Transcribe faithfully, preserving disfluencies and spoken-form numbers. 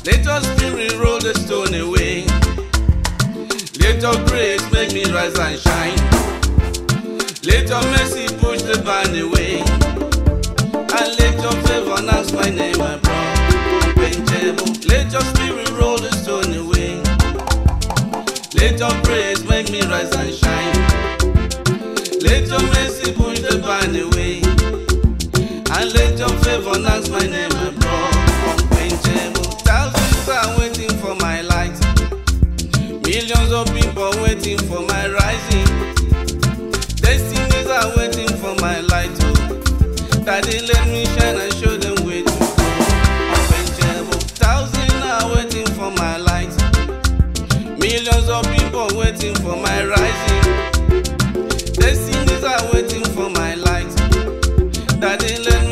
Let your spirit roll the stone away. Let your grace make me rise and shine. Let your mercy push the ban away. And let your favor announce my name abroad. Unquenchable. Let your spirit roll the stone away. Let your praise make me rise and shine. Let your mercy push the ban away. And let your favor announce my name abroad. Unquenchable. Thousands are waiting for my light. Millions of people waiting for my rising. Destinies are waiting for my light. Oh, Daddy, let me shine and show them where to go. Unquenchable. Thousands are waiting for my light. Millions of people waiting for my rising. Destinies are waiting for my light. Daddy, let